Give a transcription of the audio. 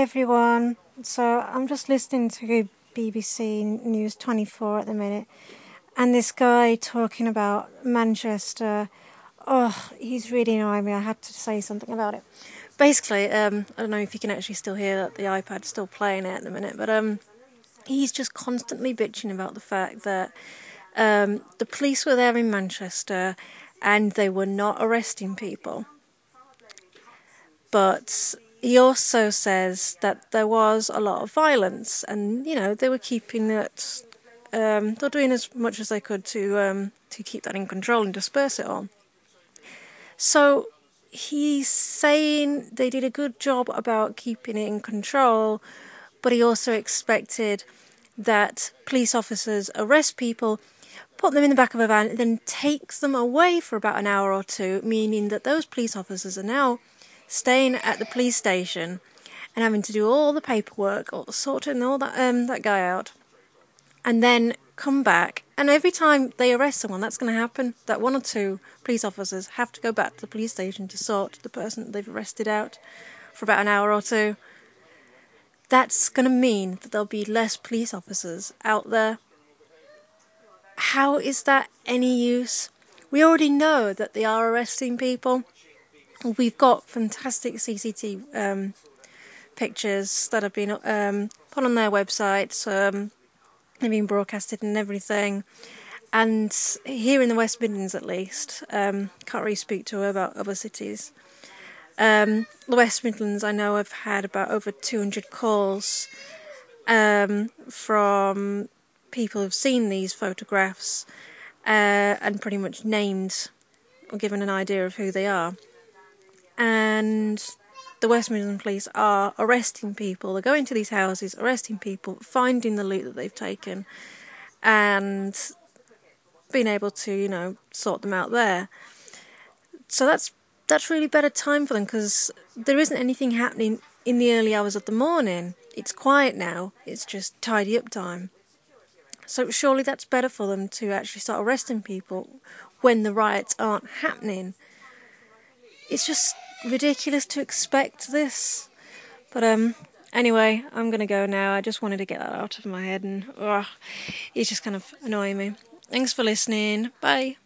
everyone. So I'm just listening to BBC News 24 at the minute, and this guy talking about Manchester. Oh, he's really annoying me. I had to say something about it. Basically, I don't know if you can actually still hear that the iPad's still playing it at the minute, but he's just constantly bitching about the fact that the police were there in Manchester and they were not arresting people. But he also says that there was a lot of violence, and they were keeping it. They're doing as much as they could to keep that in control and disperse it all. So he's saying they did a good job about keeping it in control, but he also expected that police officers arrest people, put them in the back of a van, and then take them away for about an hour or two, meaning that those police officers are now staying at the police station and having to do all the paperwork, all the sorting, all that guy out, and then come back. And every time they arrest someone, that's going to happen. That one or two police officers have to go back to the police station to sort the person that they've arrested out for about an hour or two. That's going to mean that there'll be less police officers out there. How is that any use? We already know that they are arresting people. We've got fantastic CCTV pictures that have been put on their websites. They've been broadcasted and everything. And here in the West Midlands, at least, can't really speak to her about other cities. The West Midlands, I know, have had about over 200 calls from people who've seen these photographs and pretty much named or given an idea of who they are. And the West Midlands Police are arresting people. They're going to these houses, arresting people, finding the loot that they've taken, and being able to, sort them out there. So that's really better time for them, because there isn't anything happening in the early hours of the morning. It's quiet now. It's just tidy up time. So surely that's better for them to actually start arresting people when the riots aren't happening. It's just ridiculous to expect this. But anyway, I'm going to go now. I just wanted to get that out of my head, and it's just kind of annoying me. Thanks for listening. Bye.